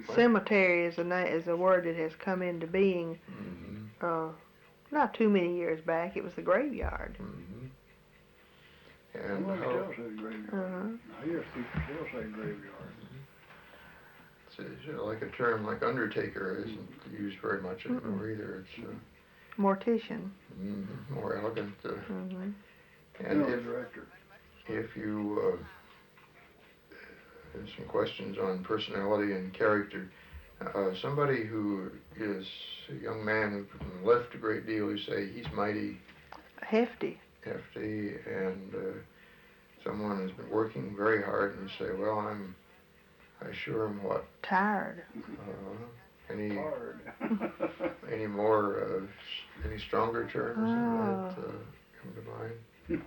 Cemetery is a word that has come into being not too many years back. It was the graveyard. And well, still say graveyard. I hear people still say graveyard. It's like a term like undertaker isn't used very much anymore either. It's mortician. More elegant. And if you have some questions on personality and character, somebody who is a young man who can lift a great deal, you say he's mighty hefty, and someone has been working very hard, and you say, well, I sure am what? Tired. Any more, any stronger terms that come to mind?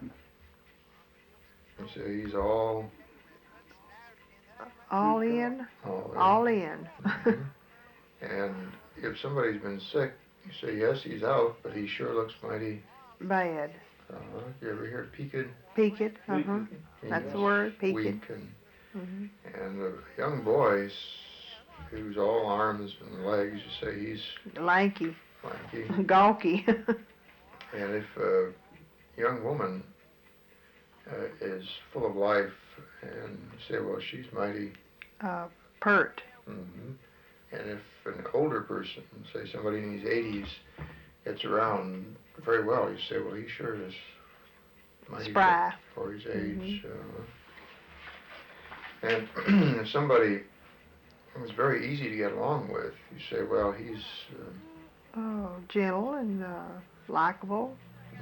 You say he's all in. And if somebody's been sick, you say, yes, he's out, but he sure looks mighty bad. You ever hear peaked? Peaked, That's the word, peaked. Weak and a young boy who's all arms and legs, you say he's lanky. Gawky. And if a young woman is full of life, and you say, well, she's mighty pert. And if an older person, say somebody in his 80s, gets around very well, you say, well, he sure is mighty spry for his age. And if somebody is very easy to get along with, you say, well, he's gentle and likable.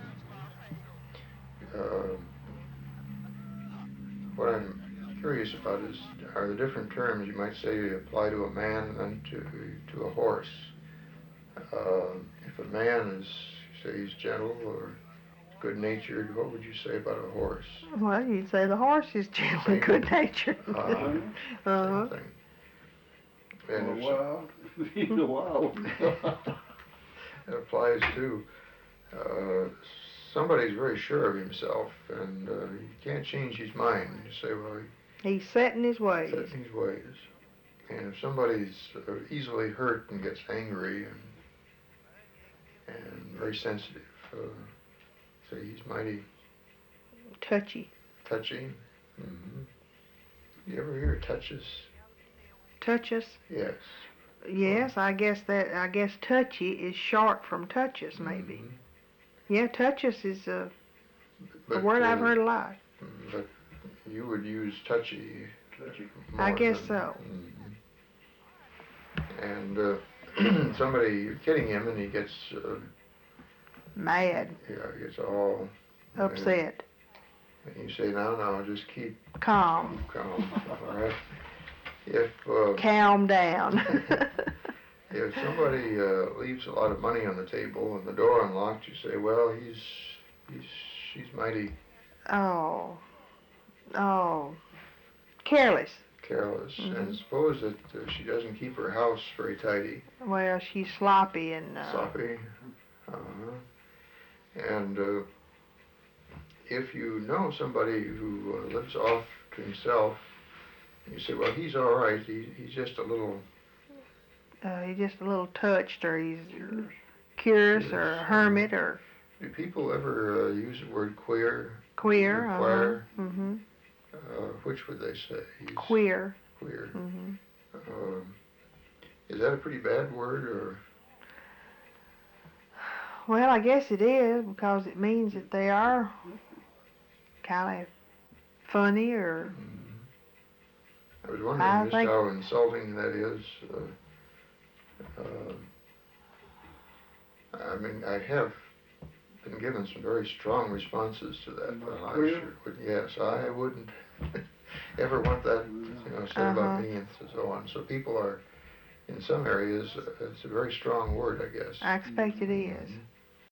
What I'm curious about are the different terms you might say apply to a man and to a horse. If a man is, say, he's gentle or good-natured, what would you say about a horse? Well, you'd say the horse is gentle and good-natured. Same thing. And wild. He's a wild. It applies to somebody's very sure of himself, and you can't change his mind. You say, well, he's set in his ways. And if somebody's easily hurt and gets angry and very sensitive, say he's mighty touchy. You ever hear touches? Touches? Yes. Yes, I guess touchy is short from touches, maybe. Yeah, touches is a word I've heard a lot. But you would use touchy. I guess so. And somebody, you're kidding him, and he gets mad. Yeah, he gets all upset. And you say, no, just keep calm. All right. If calm down. If somebody leaves a lot of money on the table and the door unlocked, you say, well, she's mighty. Careless. And suppose that she doesn't keep her house very tidy. Well, she's sloppy and... Sloppy. And if you know somebody who lives off to himself, you say, well, he's all right. He's just a little... he's just a little touched, or he's curious, or a hermit, or... Do people ever use the word queer? Queer, which would they say? Queer. Is that a pretty bad word, or? Well, I guess it is, because it means that they are kind of funny, or... I was wondering just how insulting that is. I mean, I have been given some very strong responses to that, but I sure would, yes, I wouldn't ever want that, said about me and so on. So people are, in some areas, it's a very strong word, I guess. I expect it is.